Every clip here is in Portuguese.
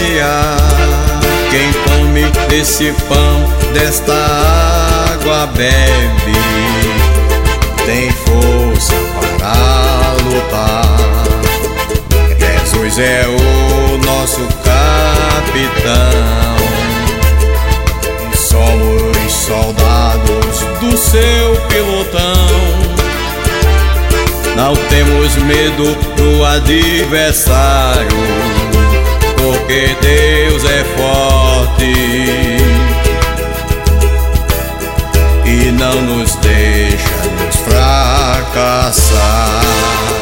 saciar. Quem come desse pão, desta água bebe, tem força para lutar. Jesus é o nosso capitão, somos soldados do seu pelotão. Não temos medo do adversário, porque Deus é forte e não nos deixa nos fracassar.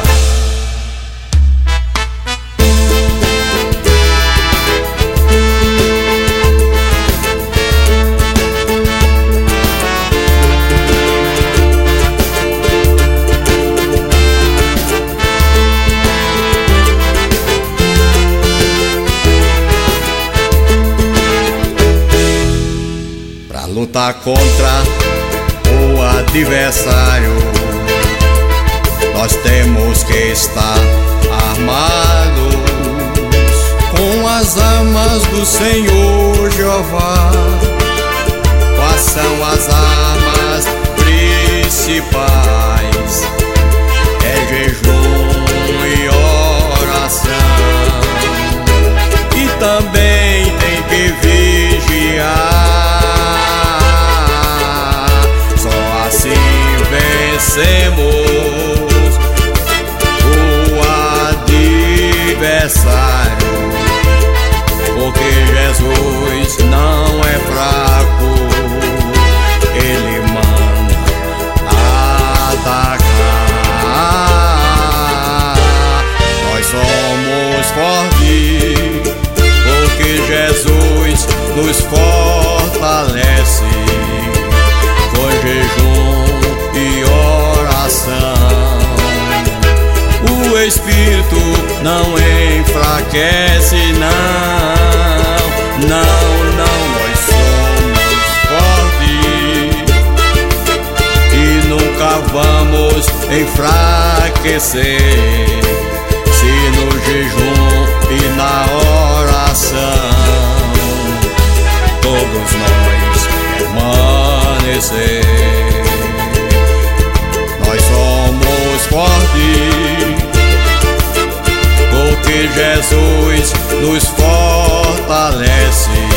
Lutar contra o adversário, nós temos que estar armados com as armas do Senhor Jeová. Quais são as armas principais? É jejum e oração, e também tem que vigiar. Vencemos o adversário, porque Jesus não é fraco, Ele manda atacar. Nós somos fortes, porque Jesus nos fortalece com jejum e oração. O Espírito não enfraquece, não, nós somos fortes e nunca vamos enfraquecer, se no jejum e na oração todos nós permanecer. Forte, porque Jesus nos fortalece